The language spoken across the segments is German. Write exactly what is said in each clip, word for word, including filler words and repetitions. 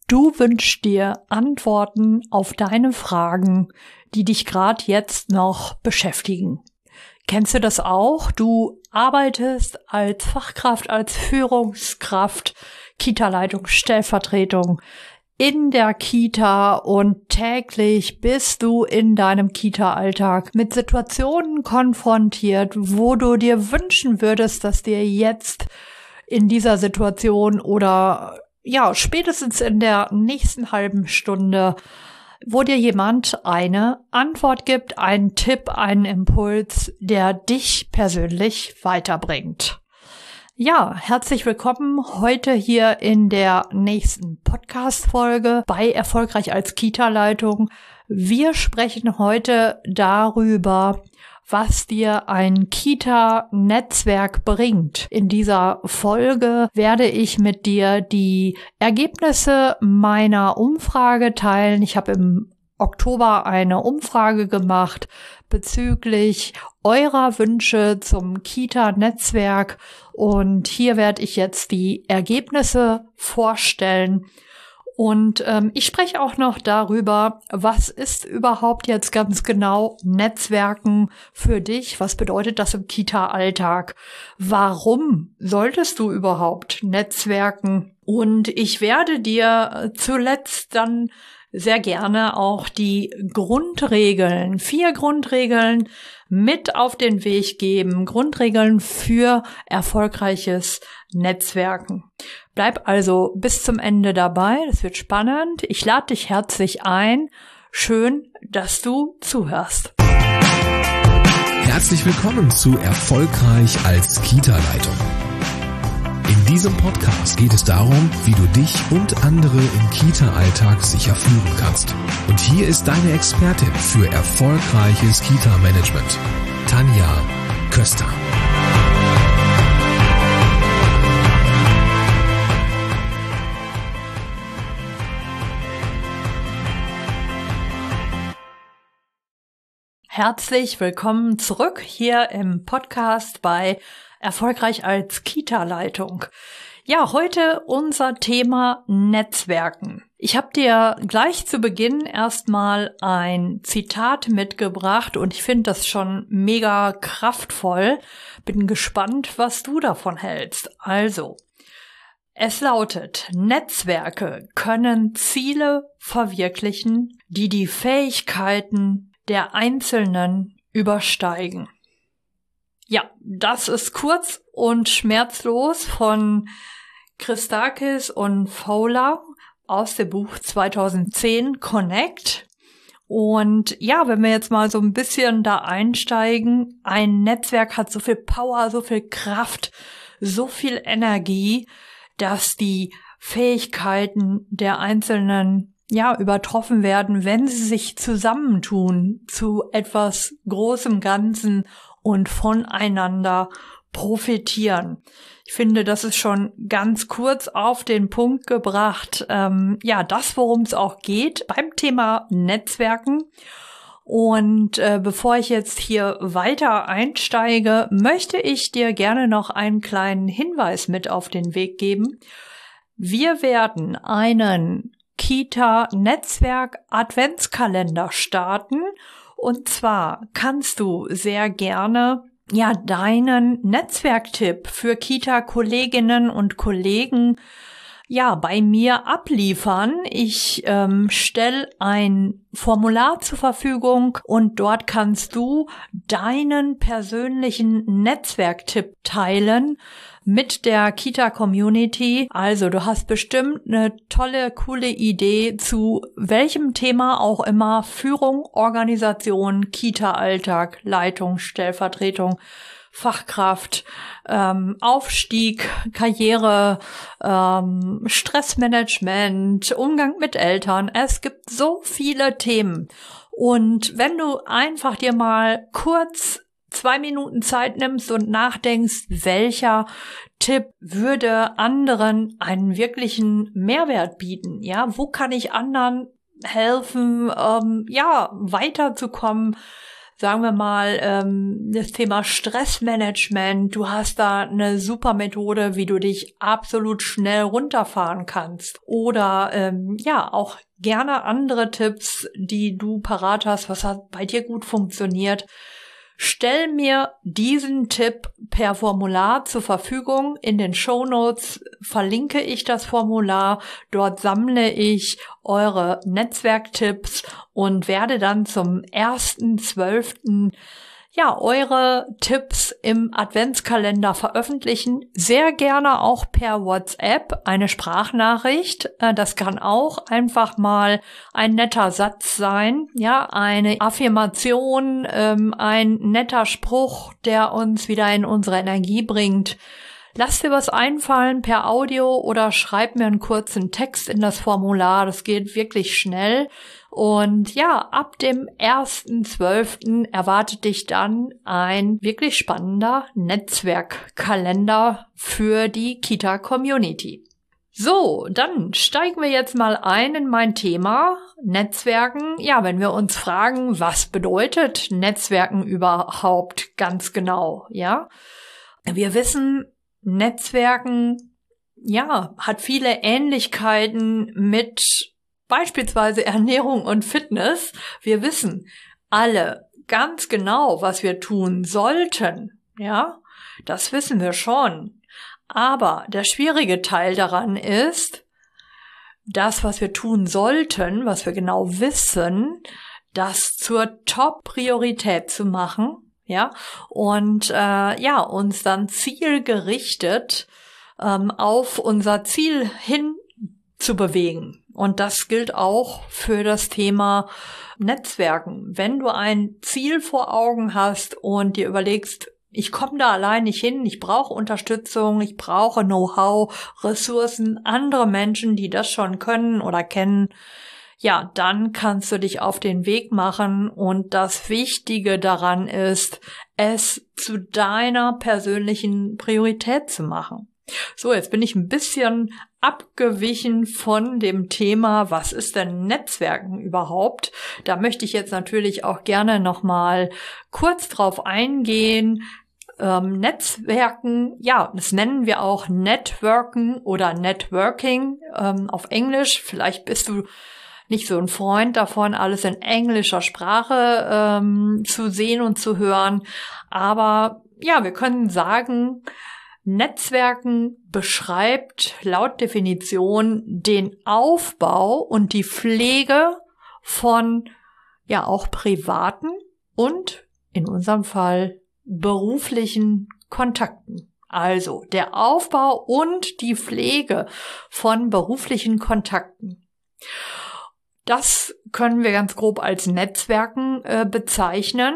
Du wünschst dir Antworten auf deine Fragen, die dich gerade jetzt noch beschäftigen. Kennst du das auch? Du arbeitest als Fachkraft, als Führungskraft, Kita-Leitung, Stellvertretung in der Kita und täglich bist du in deinem Kita-Alltag mit Situationen konfrontiert, wo du dir wünschen würdest, dass dir jetzt in dieser Situation oder ja, spätestens in der nächsten halben Stunde, wo dir jemand eine Antwort gibt, einen Tipp, einen Impuls, der dich persönlich weiterbringt. Ja, herzlich willkommen heute hier in der nächsten Podcast-Folge bei Erfolgreich als Kita-Leitung. Wir sprechen heute darüber, was dir ein Kita-Netzwerk bringt. In dieser Folge werde ich mit dir die Ergebnisse meiner Umfrage teilen. Ich habe im Oktober eine Umfrage gemacht bezüglich eurer Wünsche zum Kita-Netzwerk und hier werde ich jetzt die Ergebnisse vorstellen. Und ähm, ich spreche auch noch darüber, was ist überhaupt jetzt ganz genau Netzwerken für dich? Was bedeutet das im Kita-Alltag? Warum solltest du überhaupt Netzwerken? Und ich werde dir zuletzt dann sehr gerne auch die Grundregeln, vier Grundregeln mit auf den Weg geben. Grundregeln für erfolgreiches Netzwerken. Bleib also bis zum Ende dabei, das wird spannend. Ich lade dich herzlich ein. Schön, dass du zuhörst. Herzlich willkommen zu Erfolgreich als Kita-Leitung. In diesem Podcast geht es darum, wie du dich und andere im Kita-Alltag sicher führen kannst. Und hier ist deine Expertin für erfolgreiches Kita-Management, Tanja Köster. Herzlich willkommen zurück hier im Podcast bei Erfolgreich als Kita-Leitung. Ja, heute unser Thema Netzwerken. Ich habe dir gleich zu Beginn erstmal ein Zitat mitgebracht und ich finde das schon mega kraftvoll. Bin gespannt, was du davon hältst. Also, es lautet: Netzwerke können Ziele verwirklichen, die die Fähigkeiten der Einzelnen übersteigen. Ja, das ist kurz und schmerzlos von Christakis und Fowler aus dem Buch zweitausendzehn Connect. Und ja, wenn wir jetzt mal so ein bisschen da einsteigen, ein Netzwerk hat so viel Power, so viel Kraft, so viel Energie, dass die Fähigkeiten der Einzelnen ja übertroffen werden, wenn sie sich zusammentun zu etwas großem Ganzen und voneinander profitieren. Ich finde, das ist schon ganz kurz auf den Punkt gebracht. Ähm, ja, das, worum es auch geht beim Thema Netzwerken. Und äh, bevor ich jetzt hier weiter einsteige, möchte ich dir gerne noch einen kleinen Hinweis mit auf den Weg geben. Wir werden einen Kita-Netzwerk-Adventskalender starten. Und zwar kannst du sehr gerne ja deinen Netzwerktipp für Kita-Kolleginnen und Kollegen ja bei mir abliefern. Ich ähm, stelle ein Formular zur Verfügung und dort kannst du deinen persönlichen Netzwerktipp teilen mit der Kita-Community. Also du hast bestimmt eine tolle, coole Idee zu welchem Thema auch immer: Führung, Organisation, Kita-Alltag, Leitung, Stellvertretung, Fachkraft, ähm, Aufstieg, Karriere, ähm, Stressmanagement, Umgang mit Eltern. Es gibt so viele Themen. Und wenn du einfach dir mal kurz zwei Minuten Zeit nimmst und nachdenkst, welcher Tipp würde anderen einen wirklichen Mehrwert bieten? Ja, wo kann ich anderen helfen, ähm, ja, weiterzukommen, sagen wir mal, ähm, das Thema Stressmanagement. Du hast da eine super Methode, wie du dich absolut schnell runterfahren kannst. Oder ähm, ja, auch gerne andere Tipps, die du parat hast, was hat bei dir gut funktioniert. Stell mir diesen Tipp per Formular zur Verfügung. In den Shownotes verlinke ich das Formular. Dort sammle ich eure Netzwerktipps und werde dann zum ersten zwölften ja, eure Tipps im Adventskalender veröffentlichen. Sehr gerne auch per WhatsApp eine Sprachnachricht. Das kann auch einfach mal ein netter Satz sein, ja, eine Affirmation, ähm, ein netter Spruch, der uns wieder in unsere Energie bringt. Lass dir was einfallen per Audio oder schreib mir einen kurzen Text in das Formular. Das geht wirklich schnell. Und ja, ab dem ersten zwölften erwartet dich dann ein wirklich spannender Netzwerkkalender für die Kita-Community. So, dann steigen wir jetzt mal ein in mein Thema Netzwerken. Ja, wenn wir uns fragen, was bedeutet Netzwerken überhaupt ganz genau, ja? Wir wissen, Netzwerken, ja, hat viele Ähnlichkeiten mit beispielsweise Ernährung und Fitness. Wir wissen alle ganz genau, was wir tun sollten, ja, das wissen wir schon. Aber der schwierige Teil daran ist, das, was wir tun sollten, was wir genau wissen, das zur Top-Priorität zu machen, ja, und äh, ja, uns dann zielgerichtet ähm, auf unser Ziel hin zu bewegen. Und das gilt auch für das Thema Netzwerken. Wenn du ein Ziel vor Augen hast und dir überlegst, ich komme da allein nicht hin, ich brauche Unterstützung, ich brauche Know-how, Ressourcen, andere Menschen, die das schon können oder kennen, ja, dann kannst du dich auf den Weg machen. Und das Wichtige daran ist, es zu deiner persönlichen Priorität zu machen. So, jetzt bin ich ein bisschen abgewichen von dem Thema, was ist denn Netzwerken überhaupt? Da möchte ich jetzt natürlich auch gerne nochmal kurz drauf eingehen. Ähm, Netzwerken, ja, das nennen wir auch Networken oder Networking ähm, auf Englisch. Vielleicht bist du nicht so ein Freund davon, alles in englischer Sprache ähm, zu sehen und zu hören. Aber ja, wir können sagen, Netzwerken beschreibt laut Definition den Aufbau und die Pflege von ja auch privaten und in unserem Fall beruflichen Kontakten. Also der Aufbau und die Pflege von beruflichen Kontakten. Das können wir ganz grob als Netzwerken äh, bezeichnen.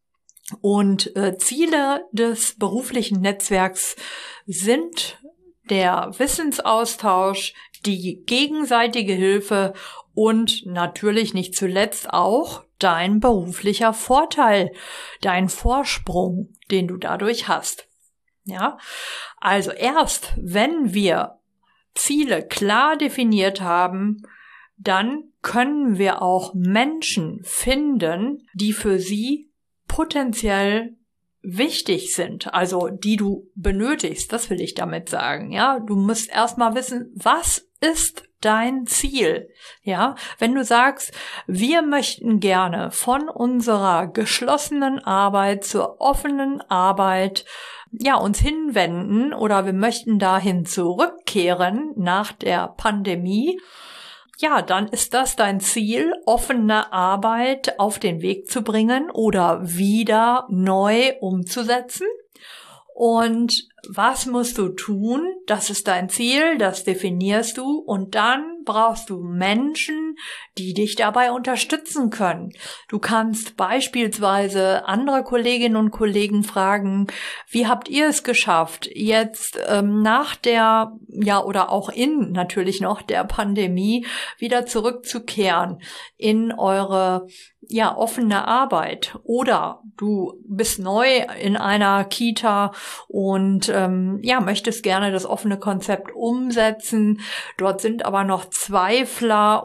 Und äh, Ziele des beruflichen Netzwerks sind der Wissensaustausch, die gegenseitige Hilfe und natürlich nicht zuletzt auch dein beruflicher Vorteil, dein Vorsprung, den du dadurch hast. Ja, also erst wenn wir Ziele klar definiert haben, dann können wir auch Menschen finden, die für sie potenziell wichtig sind, also die du benötigst, das will ich damit sagen, ja, du musst erstmal wissen, was ist dein Ziel, ja, wenn du sagst, wir möchten gerne von unserer geschlossenen Arbeit zur offenen Arbeit, ja, uns hinwenden oder wir möchten dahin zurückkehren nach der Pandemie, ja, dann ist das dein Ziel, offene Arbeit auf den Weg zu bringen oder wieder neu umzusetzen. Und was musst du tun? Das ist dein Ziel, das definierst du und dann brauchst du Menschen, die dich dabei unterstützen können. Du kannst beispielsweise andere Kolleginnen und Kollegen fragen, wie habt ihr es geschafft, jetzt ähm, nach der, ja oder auch in natürlich noch der Pandemie wieder zurückzukehren in eure ja offene Arbeit oder du bist neu in einer Kita und ähm, ja möchtest gerne das offene Konzept umsetzen. Dort sind aber noch Zweifler und Leute,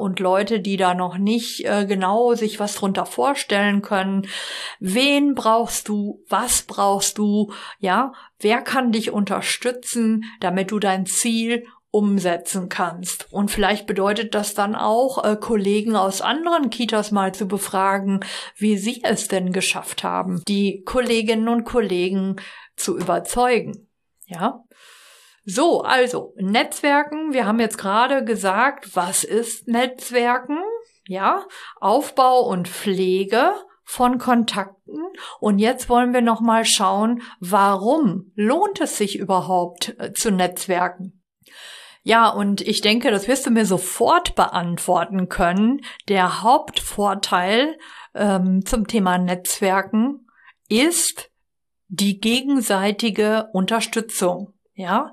Leute, die da noch nicht äh, genau sich was drunter vorstellen können. Wen brauchst du? Was brauchst du? Ja, wer kann dich unterstützen, damit du dein Ziel umsetzen kannst? Und vielleicht bedeutet das dann auch, äh, Kollegen aus anderen Kitas mal zu befragen, wie sie es denn geschafft haben, die Kolleginnen und Kollegen zu überzeugen. Ja. So, also Netzwerken. Wir haben jetzt gerade gesagt, was ist Netzwerken? Ja, Aufbau und Pflege von Kontakten. Und jetzt wollen wir noch mal schauen, warum lohnt es sich überhaupt äh, zu netzwerken? Ja, und ich denke, das wirst du mir sofort beantworten können. Der Hauptvorteil ähm, zum Thema Netzwerken ist die gegenseitige Unterstützung. Ja,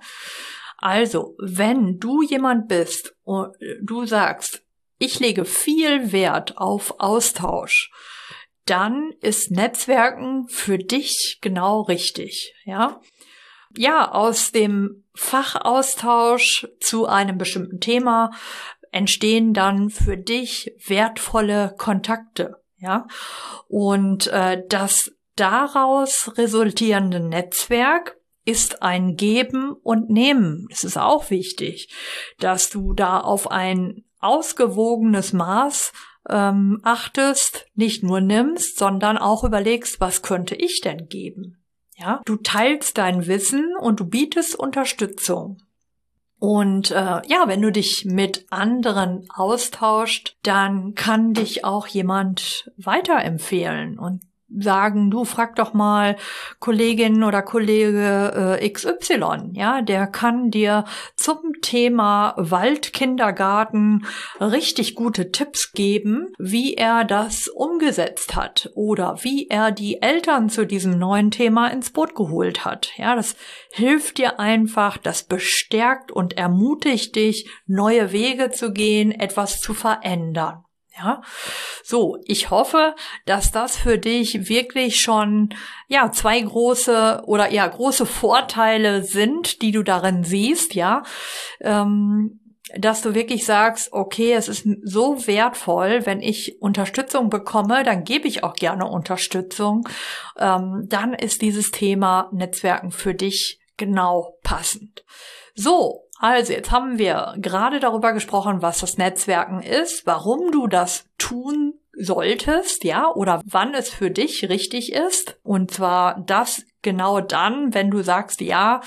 also wenn du jemand bist und du sagst, ich lege viel Wert auf Austausch, dann ist Netzwerken für dich genau richtig. Ja. Ja, aus dem Fachaustausch zu einem bestimmten Thema entstehen dann für dich wertvolle Kontakte, ja. Und äh, das daraus resultierende Netzwerk ist ein Geben und Nehmen. Es ist auch wichtig, dass du da auf ein ausgewogenes Maß ähm, achtest, nicht nur nimmst, sondern auch überlegst, was könnte ich denn geben? Ja, du teilst dein Wissen und du bietest Unterstützung. Und äh, ja, wenn du dich mit anderen austauscht, dann kann dich auch jemand weiterempfehlen und sagen, du frag doch mal Kollegin oder Kollege äh, X Y, ja, der kann dir zum Thema Waldkindergarten richtig gute Tipps geben, wie er das umgesetzt hat oder wie er die Eltern zu diesem neuen Thema ins Boot geholt hat. Ja, das hilft dir einfach, das bestärkt und ermutigt dich, neue Wege zu gehen, etwas zu verändern. Ja, so, ich hoffe, dass das für dich wirklich schon, ja, zwei große oder ja, große Vorteile sind, die du darin siehst, ja, ähm, dass du wirklich sagst, okay, es ist so wertvoll, wenn ich Unterstützung bekomme, dann gebe ich auch gerne Unterstützung, ähm, dann ist dieses Thema Netzwerken für dich genau passend. So. Also, jetzt haben wir gerade darüber gesprochen, was das Netzwerken ist, warum du das tun solltest, ja, oder wann es für dich richtig ist. Und zwar das genau dann, wenn du sagst, ja,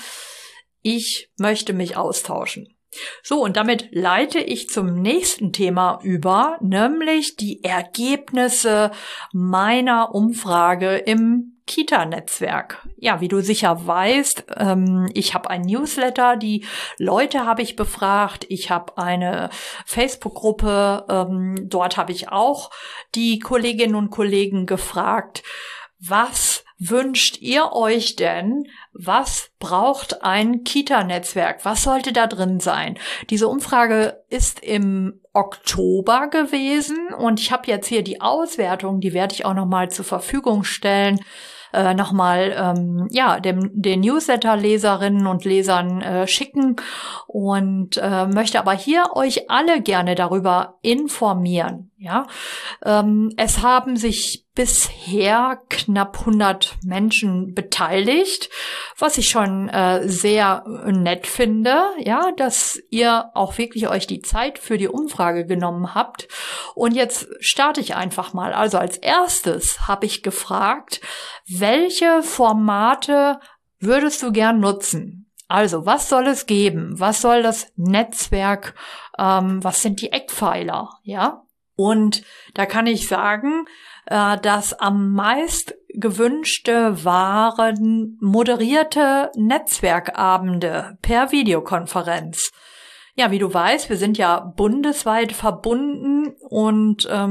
ich möchte mich austauschen. So, und damit leite ich zum nächsten Thema über, nämlich die Ergebnisse meiner Umfrage im Kita-Netzwerk. Ja, wie du sicher weißt, ähm, ich habe ein Newsletter, die Leute habe ich befragt, ich habe eine Facebook-Gruppe, ähm, dort habe ich auch die Kolleginnen und Kollegen gefragt, was wünscht ihr euch denn? Was braucht ein Kita-Netzwerk? Was sollte da drin sein? Diese Umfrage ist im Oktober gewesen und ich habe jetzt hier die Auswertung, die werde ich auch nochmal zur Verfügung stellen. Äh, nochmal ähm, ja dem den Newsletter-Leserinnen und Lesern äh, schicken und äh, möchte aber hier euch alle gerne darüber informieren. Ja, ähm, es haben sich bisher knapp hundert Menschen beteiligt, was ich schon äh, sehr nett finde, ja, dass ihr auch wirklich euch die Zeit für die Umfrage genommen habt. Und jetzt starte ich einfach mal. Also als erstes habe ich gefragt, welche Formate würdest du gern nutzen? Also, was soll es geben? Was soll das Netzwerk? Ähm, was sind die Eckpfeiler? Ja, und da kann ich sagen, äh, dass am meist gewünschte waren moderierte Netzwerkabende per Videokonferenz. Ja, wie du weißt, wir sind ja bundesweit verbunden und ähm,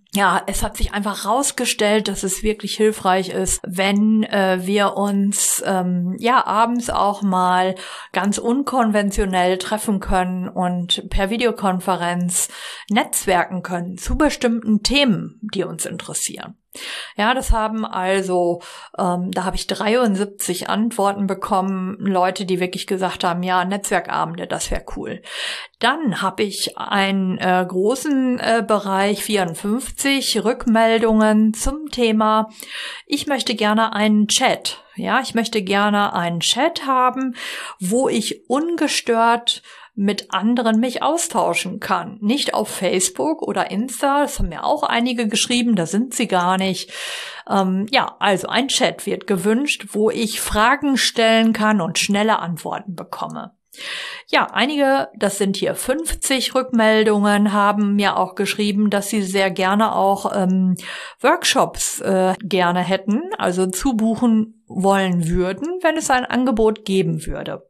ja, es hat sich einfach rausgestellt, dass es wirklich hilfreich ist, wenn äh, wir uns ähm, ja abends auch mal ganz unkonventionell treffen können und per Videokonferenz netzwerken können zu bestimmten Themen, die uns interessieren. Ja, das haben also, ähm, da habe ich dreiundsiebzig Antworten bekommen, Leute, die wirklich gesagt haben, ja, Netzwerkabende, das wäre cool. Dann habe ich einen äh, großen äh, Bereich, vierundfünfzig Rückmeldungen zum Thema, ich möchte gerne einen Chat. Ja, ich möchte gerne einen Chat haben, wo ich ungestört mit anderen mich austauschen kann. Nicht auf Facebook oder Insta, das haben mir auch einige geschrieben, da sind sie gar nicht. Ähm, ja, also ein Chat wird gewünscht, wo ich Fragen stellen kann und schnelle Antworten bekomme. Ja, einige, das sind hier fünfzig Rückmeldungen, haben mir auch geschrieben, dass sie sehr gerne auch ähm, Workshops äh, gerne hätten, also zubuchen wollen würden, wenn es ein Angebot geben würde.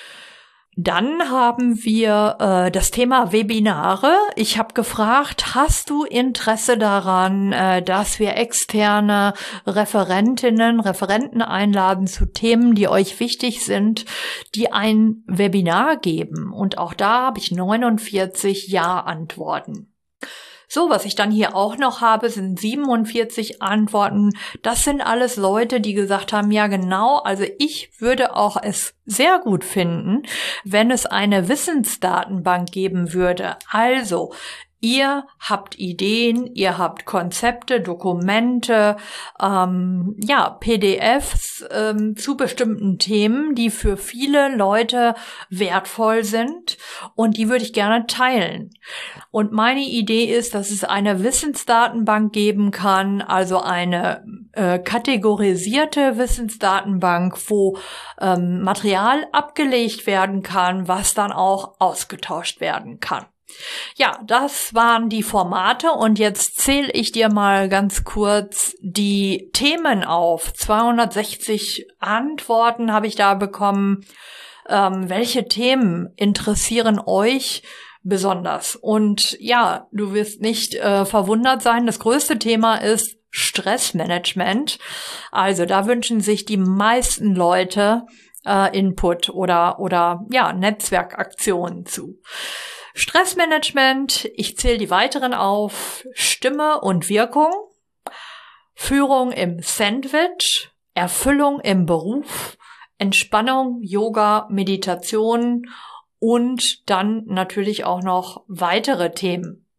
Dann haben wir äh, das Thema Webinare. Ich habe gefragt, hast du Interesse daran, äh, dass wir externe Referentinnen, Referenten einladen zu Themen, die euch wichtig sind, die ein Webinar geben? Und auch da habe ich neunundvierzig Ja-Antworten. So, was ich dann hier auch noch habe, sind siebenundvierzig Antworten. Das sind alles Leute, die gesagt haben, ja genau, also ich würde auch es sehr gut finden, wenn es eine Wissensdatenbank geben würde. Also, ihr habt Ideen, ihr habt Konzepte, Dokumente, ähm, ja, P D Fs ähm, zu bestimmten Themen, die für viele Leute wertvoll sind und die würde ich gerne teilen. Und meine Idee ist, dass es eine Wissensdatenbank geben kann, also eine äh, kategorisierte Wissensdatenbank, wo ähm, Material abgelegt werden kann, was dann auch ausgetauscht werden kann. Ja, das waren die Formate und jetzt zähle ich dir mal ganz kurz die Themen auf. zweihundertsechzig Antworten habe ich da bekommen. Ähm, welche Themen interessieren euch besonders? Und ja, du wirst nicht äh, verwundert sein, das größte Thema ist Stressmanagement. Also da wünschen sich die meisten Leute äh, Input oder, oder ja, Netzwerkaktionen zu. Stressmanagement, ich zähle die weiteren auf: Stimme und Wirkung, Führung im Sandwich, Erfüllung im Beruf, Entspannung, Yoga, Meditation und dann natürlich auch noch weitere Themen.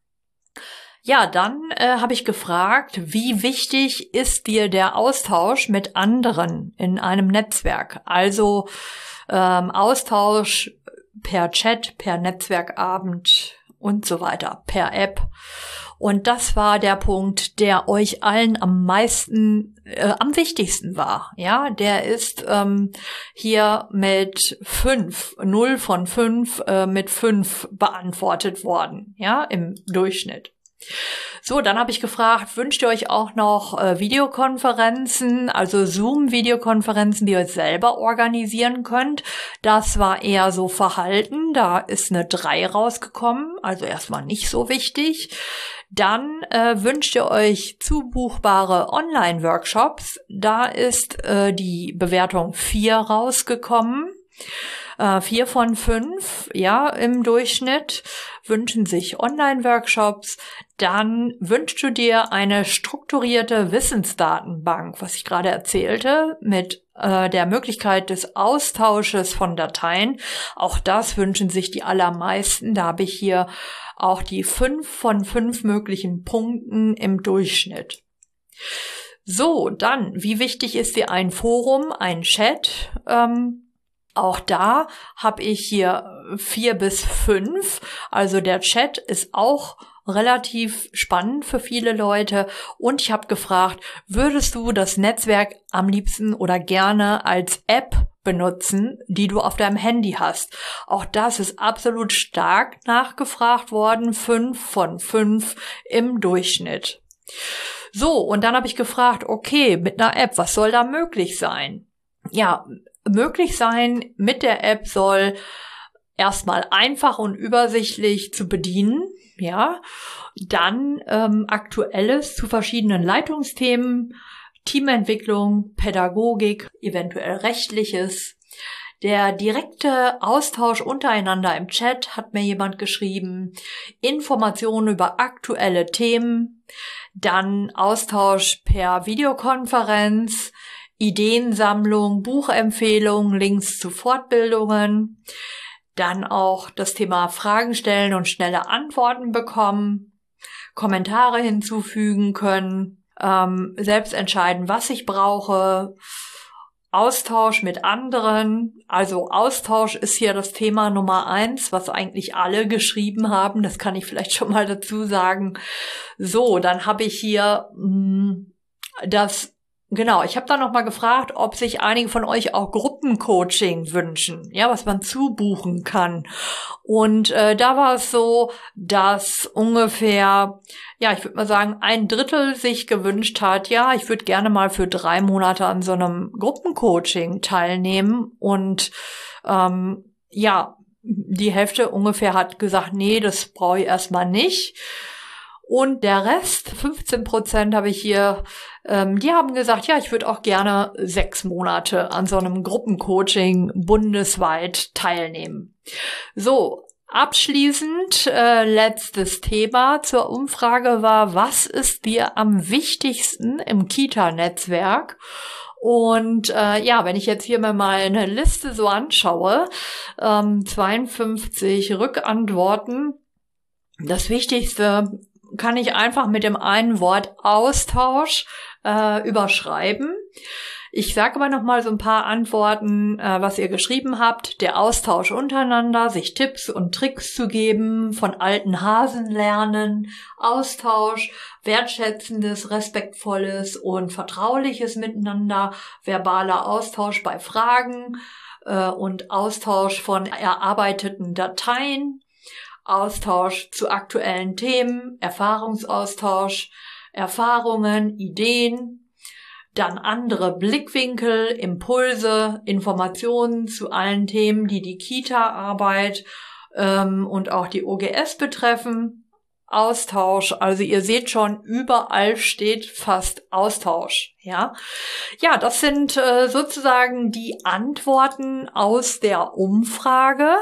Ja, dann äh, habe ich gefragt, wie wichtig ist dir der Austausch mit anderen in einem Netzwerk? Also ähm, Austausch per Chat, per Netzwerkabend und so weiter, per App. Und das war der Punkt, der euch allen am meisten, äh, am wichtigsten war. Ja, der ist ähm, hier mit fünf, null von fünf, äh, mit fünf beantwortet worden, ja, im Durchschnitt. So, dann habe ich gefragt, wünscht ihr euch auch noch äh, Videokonferenzen, also Zoom-Videokonferenzen, die ihr selber organisieren könnt? Das war eher so verhalten, da ist eine drei rausgekommen, also erstmal nicht so wichtig. Dann äh, wünscht ihr euch zubuchbare Online-Workshops, da ist äh, die Bewertung vier rausgekommen. Vier von fünf, ja, im Durchschnitt wünschen sich Online-Workshops. Dann wünschst du dir eine strukturierte Wissensdatenbank, was ich gerade erzählte, mit äh, der Möglichkeit des Austausches von Dateien. Auch das wünschen sich die allermeisten. Da habe ich hier auch die fünf von fünf möglichen Punkten im Durchschnitt. So, dann, wie wichtig ist dir ein Forum, ein Chat? Ähm, Auch da habe ich hier vier bis fünf. Also der Chat ist auch relativ spannend für viele Leute. Und ich habe gefragt, würdest du das Netzwerk am liebsten oder gerne als App benutzen, die du auf deinem Handy hast? Auch das ist absolut stark nachgefragt worden. Fünf von fünf im Durchschnitt. So, und dann habe ich gefragt, okay, mit einer App, was soll da möglich sein? Ja, möglich sein mit der App soll erstmal einfach und übersichtlich zu bedienen. ja. Dann ähm, Aktuelles zu verschiedenen Leitungsthemen, Teamentwicklung, Pädagogik, eventuell Rechtliches. Der direkte Austausch untereinander im Chat, hat mir jemand geschrieben, Informationen über aktuelle Themen, dann Austausch per Videokonferenz, Ideensammlung, Buchempfehlungen, Links zu Fortbildungen, dann auch das Thema Fragen stellen und schnelle Antworten bekommen, Kommentare hinzufügen können, ähm, selbst entscheiden, was ich brauche, Austausch mit anderen, also Austausch ist hier das Thema Nummer eins, was eigentlich alle geschrieben haben, das kann ich vielleicht schon mal dazu sagen. So, dann habe ich hier mh, das, genau, ich habe da noch mal gefragt, ob sich einige von euch auch Gruppencoaching wünschen, ja, was man zubuchen kann. Und äh, da war es so, dass ungefähr, ja, ich würde mal sagen, ein Drittel sich gewünscht hat, ja, ich würde gerne mal für drei Monate an so einem Gruppencoaching teilnehmen. Und ähm, ja, die Hälfte ungefähr hat gesagt, nee, das brauche ich erstmal nicht. Und der Rest, fünfzehn Prozent habe ich hier, ähm, die haben gesagt, ja, ich würde auch gerne sechs Monate an so einem Gruppencoaching bundesweit teilnehmen. So, abschließend, äh, letztes Thema zur Umfrage war, was ist dir am wichtigsten im Kita-Netzwerk? Und äh, ja, wenn ich jetzt hier mir mal eine Liste so anschaue, ähm, zweiundfünfzig Rückantworten, das Wichtigste kann ich einfach mit dem einen Wort Austausch äh, überschreiben. Ich sage aber noch mal so ein paar Antworten, äh, was ihr geschrieben habt. Der Austausch untereinander, sich Tipps und Tricks zu geben, von alten Hasen lernen, Austausch, wertschätzendes, respektvolles und vertrauliches Miteinander, verbaler Austausch bei Fragen äh, und Austausch von erarbeiteten Dateien, Austausch zu aktuellen Themen, Erfahrungsaustausch, Erfahrungen, Ideen, dann andere Blickwinkel, Impulse, Informationen zu allen Themen, die die Kita-Arbeit ähm, und auch die O G S betreffen. Austausch, also ihr seht schon, überall steht fast Austausch, ja. Ja, das sind äh, sozusagen die Antworten aus der Umfrage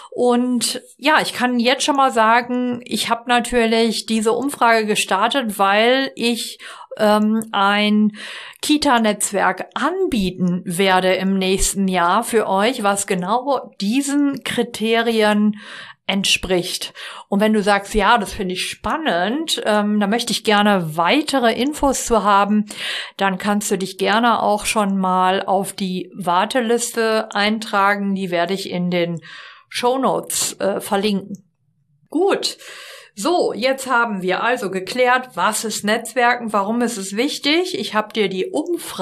und ja, ich kann jetzt schon mal sagen, ich habe natürlich diese Umfrage gestartet, weil ich ähm, ein Kita-Netzwerk anbieten werde im nächsten Jahr für euch, was genau diesen Kriterien entspricht. Und wenn du sagst, ja, das finde ich spannend, ähm, da möchte ich gerne weitere Infos zu haben, dann kannst du dich gerne auch schon mal auf die Warteliste eintragen. Die werde ich in den Shownotes äh, verlinken. Gut. So, jetzt haben wir also geklärt, was ist Netzwerken, warum ist es wichtig. Ich habe dir die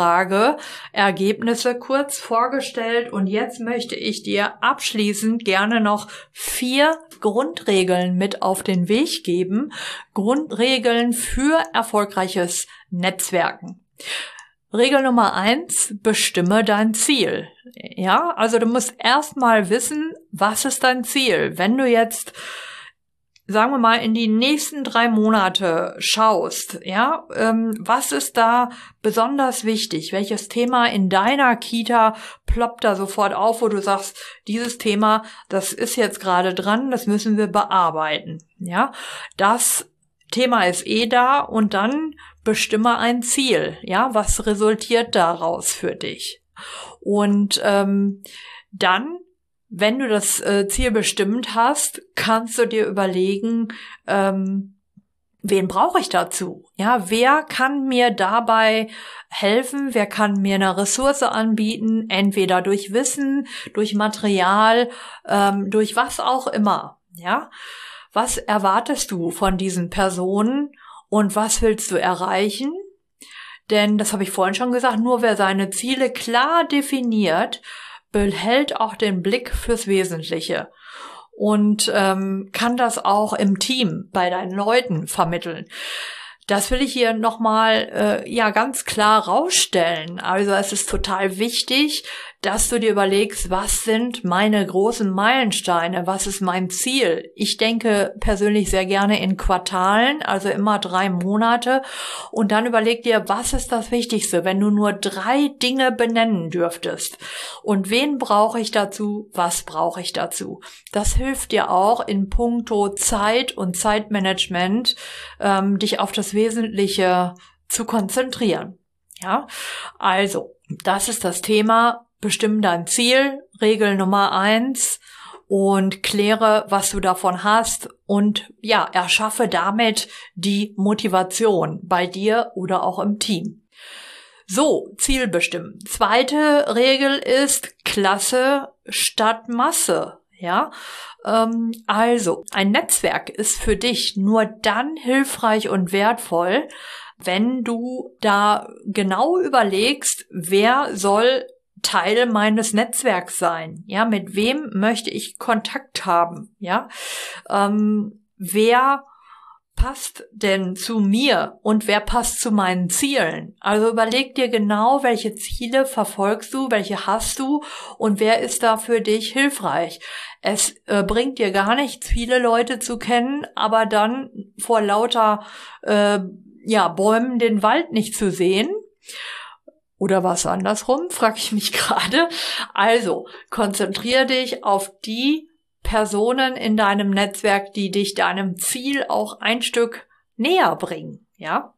Umfrageergebnisse kurz vorgestellt und jetzt möchte ich dir abschließend gerne noch vier Grundregeln mit auf den Weg geben. Grundregeln für erfolgreiches Netzwerken. Regel Nummer eins, bestimme dein Ziel. Ja, also du musst erstmal wissen, was ist dein Ziel. Wenn du jetzt sagen wir mal, in die nächsten drei Monate schaust, ja, ähm, was ist da besonders wichtig? Welches Thema in deiner Kita ploppt da sofort auf, wo du sagst, dieses Thema, das ist jetzt gerade dran, das müssen wir bearbeiten, ja? Das Thema ist eh da und dann bestimme ein Ziel, ja? Was resultiert daraus für dich? Und ähm, dann wenn du das äh, Ziel bestimmt hast, kannst du dir überlegen, ähm, wen brauche ich dazu? Ja, wer kann mir dabei helfen? Wer kann mir eine Ressource anbieten? Entweder durch Wissen, durch Material, ähm, durch was auch immer. Ja, was erwartest du von diesen Personen und was willst du erreichen? Denn, das habe ich vorhin schon gesagt, nur wer seine Ziele klar definiert, behält auch den Blick fürs Wesentliche und ähm, kann das auch im Team bei deinen Leuten vermitteln. Das will ich hier nochmal äh, ja ganz klar rausstellen. Also es ist total wichtig, dass du dir überlegst, was sind meine großen Meilensteine, was ist mein Ziel? Ich denke persönlich sehr gerne in Quartalen, also immer drei Monate, und dann überleg dir, was ist das Wichtigste, wenn du nur drei Dinge benennen dürftest. Und wen brauche ich dazu? Was brauche ich dazu? Das hilft dir auch in puncto Zeit und Zeitmanagement, ähm, dich auf das Wesentliche zu konzentrieren. Ja, also, das ist das Thema. Bestimm dein Ziel, Regel Nummer eins, und kläre, was du davon hast, und ja, erschaffe damit die Motivation bei dir oder auch im Team. So, Ziel bestimmen. Zweite Regel ist Klasse statt Masse. Ja, ähm, also ein Netzwerk ist für dich nur dann hilfreich und wertvoll, wenn du da genau überlegst, wer soll Teil meines Netzwerks sein? Ja, mit wem möchte ich Kontakt haben? Ja, ähm, wer passt denn zu mir und wer passt zu meinen Zielen? Also überleg dir genau, welche Ziele verfolgst du, welche hast du und wer ist da für dich hilfreich. Es äh, bringt dir gar nichts, viele Leute zu kennen, aber dann vor lauter äh, ja, Bäumen den Wald nicht zu sehen. Oder was andersrum, frage ich mich gerade. Also, konzentriere dich auf die Personen in deinem Netzwerk, die dich deinem Ziel auch ein Stück näher bringen, ja?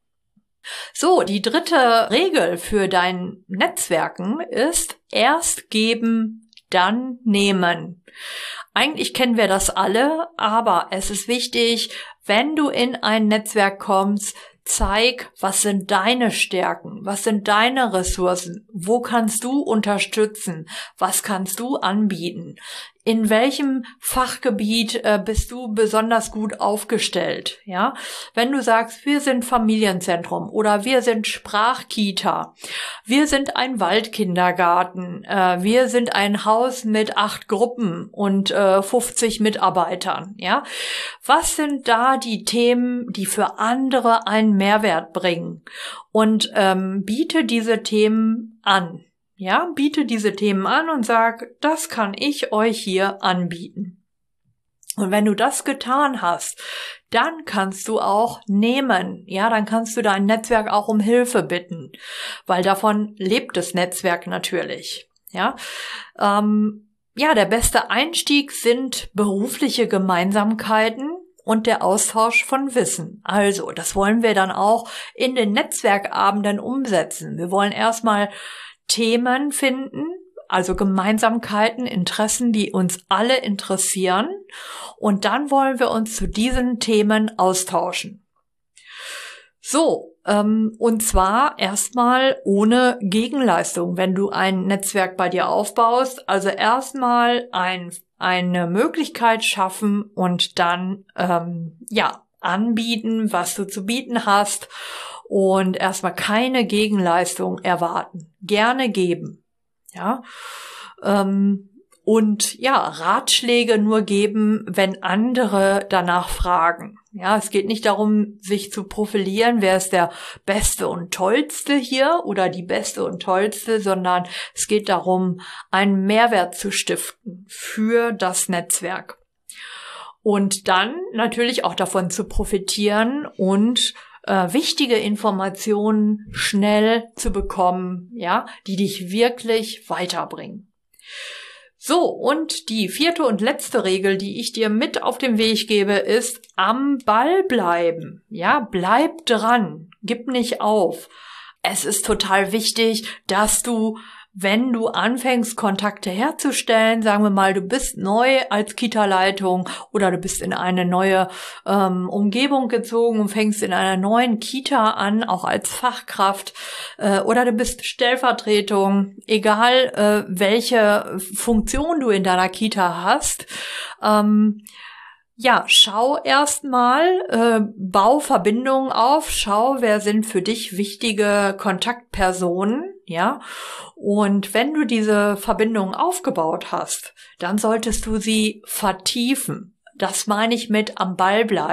So, die dritte Regel für dein Netzwerken ist erst geben, dann nehmen. Eigentlich kennen wir das alle, aber es ist wichtig, wenn du in ein Netzwerk kommst, zeig, was sind deine Stärken, was sind deine Ressourcen, wo kannst du unterstützen, was kannst du anbieten, in welchem Fachgebiet äh, bist du besonders gut aufgestellt, ja? Wenn du sagst, wir sind Familienzentrum oder wir sind Sprachkita, wir sind ein Waldkindergarten, äh, wir sind ein Haus mit acht Gruppen und äh, fünfzig Mitarbeitern, ja? Was sind da die Themen, die für andere einen Mehrwert bringen? Und ähm, biete diese Themen an. Ja, biete diese Themen an und sag, das kann ich euch hier anbieten. Und wenn du das getan hast, dann kannst du auch nehmen. Ja, dann kannst du dein Netzwerk auch um Hilfe bitten, weil davon lebt das Netzwerk natürlich. Ja, ähm, ja, der beste Einstieg sind berufliche Gemeinsamkeiten und der Austausch von Wissen. Also, das wollen wir dann auch in den Netzwerkabenden umsetzen. Wir wollen erstmal Themen finden, also Gemeinsamkeiten, Interessen, die uns alle interessieren. Und dann wollen wir uns zu diesen Themen austauschen. So, ähm, und zwar erstmal ohne Gegenleistung, wenn du ein Netzwerk bei dir aufbaust. Also erstmal ein, eine Möglichkeit schaffen und dann ähm, ja anbieten, was du zu bieten hast. Und erstmal keine Gegenleistung erwarten. Gerne geben. Ja. Ähm, und ja, Ratschläge nur geben, wenn andere danach fragen. Ja, es geht nicht darum, sich zu profilieren, wer ist der Beste und Tollste hier oder die Beste und Tollste, sondern es geht darum, einen Mehrwert zu stiften für das Netzwerk. Und dann natürlich auch davon zu profitieren und Äh, wichtige Informationen schnell zu bekommen, ja, die dich wirklich weiterbringen. So, und die vierte und letzte Regel, die ich dir mit auf den Weg gebe, ist am Ball bleiben. Ja, bleib dran, gib nicht auf. Es ist total wichtig, dass du, wenn du anfängst, Kontakte herzustellen, sagen wir mal, du bist neu als Kita-Leitung oder du bist in eine neue ähm, Umgebung gezogen und fängst in einer neuen Kita an, auch als Fachkraft, äh, oder du bist Stellvertretung, egal äh, welche Funktion du in deiner Kita hast, ähm, ja, schau erstmal, äh, bau Verbindungen auf, schau, wer sind für dich wichtige Kontaktpersonen, ja, und wenn du diese Verbindungen aufgebaut hast, dann solltest du sie vertiefen. Das meine ich mit am Ball bleiben,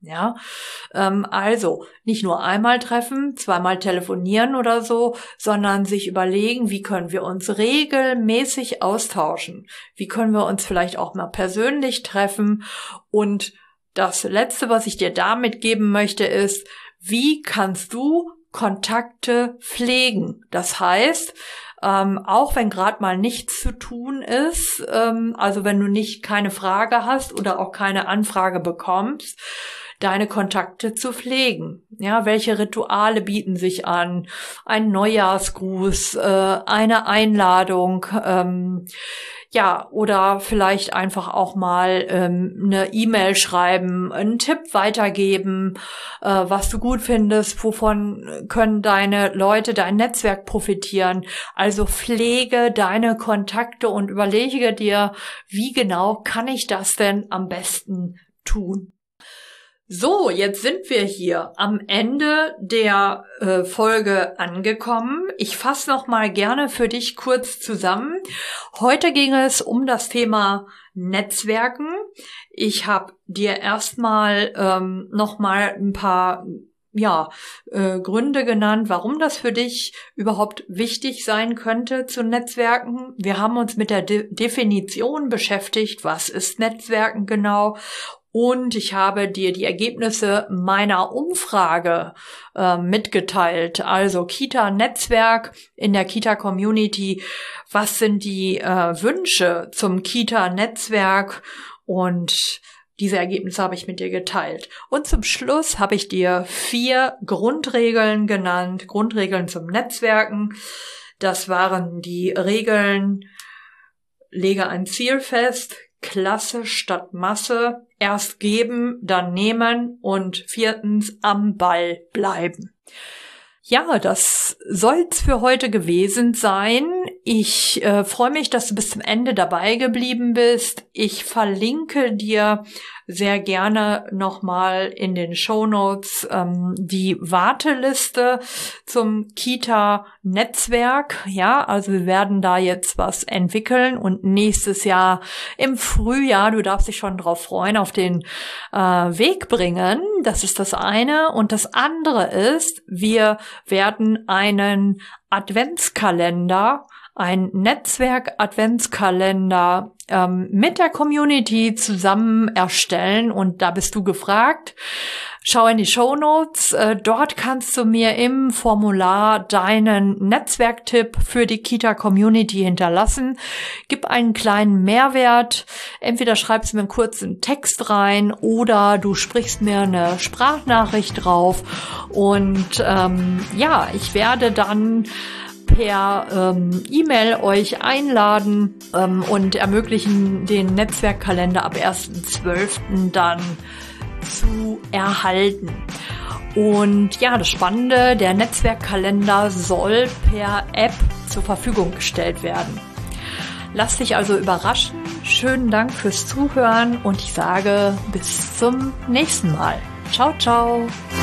Ja, ähm, also nicht nur einmal treffen, zweimal telefonieren oder so, sondern sich überlegen, wie können wir uns regelmäßig austauschen? Wie können wir uns vielleicht auch mal persönlich treffen? Und das Letzte, was ich dir damit geben möchte, ist, wie kannst du Kontakte pflegen? Das heißt, Ähm, auch wenn gerade mal nichts zu tun ist, ähm, also wenn du nicht keine Frage hast oder auch keine Anfrage bekommst, deine Kontakte zu pflegen. Ja, welche Rituale bieten sich an? Ein Neujahrsgruß, äh, eine Einladung, ähm, ja, oder vielleicht einfach auch mal ähm, eine E-Mail schreiben, einen Tipp weitergeben, äh, was du gut findest, wovon können deine Leute, dein Netzwerk profitieren. Also pflege deine Kontakte und überlege dir, wie genau kann ich das denn am besten tun. So, jetzt sind wir hier am Ende der äh, Folge angekommen. Ich fasse noch mal gerne für dich kurz zusammen. Heute ging es um das Thema Netzwerken. Ich habe dir erstmal ähm, noch mal ein paar ja äh, Gründe genannt, warum das für dich überhaupt wichtig sein könnte zu Netzwerken. Wir haben uns mit der De- Definition beschäftigt. Was ist Netzwerken genau? Und ich habe dir die Ergebnisse meiner Umfrage äh, mitgeteilt. Also Kita-Netzwerk in der Kita-Community. Was sind die äh, Wünsche zum Kita-Netzwerk? Und diese Ergebnisse habe ich mit dir geteilt. Und zum Schluss habe ich dir vier Grundregeln genannt. Grundregeln zum Netzwerken. Das waren die Regeln: Lege ein Ziel fest, Klasse statt Masse, erst geben, dann nehmen und viertens am Ball bleiben. Ja, das soll's für heute gewesen sein. Ich äh, freue mich, dass du bis zum Ende dabei geblieben bist. Ich verlinke dir sehr gerne nochmal in den Shownotes ähm, die Warteliste zum Kita-Netzwerk. Ja, also wir werden da jetzt was entwickeln und nächstes Jahr im Frühjahr, du darfst dich schon drauf freuen, auf den äh, Weg bringen. Das ist das eine. Und das andere ist, wir werden einen Adventskalender, ein Netzwerk-Adventskalender ähm, mit der Community zusammen erstellen. Und da bist du gefragt. Schau in die Shownotes. Äh, dort kannst du mir im Formular deinen Netzwerktipp für die Kita-Community hinterlassen. Gib einen kleinen Mehrwert. Entweder schreibst du mir einen kurzen Text rein oder du sprichst mir eine Sprachnachricht drauf. Und ähm, ja, ich werde dann per ähm, E-Mail euch einladen ähm, und ermöglichen, den Netzwerkkalender ab ersten zwölften dann zu erhalten. Und ja, das Spannende, der Netzwerkkalender soll per App zur Verfügung gestellt werden. Lass dich also überraschen. Schönen Dank fürs Zuhören und ich sage bis zum nächsten Mal. Ciao, ciao.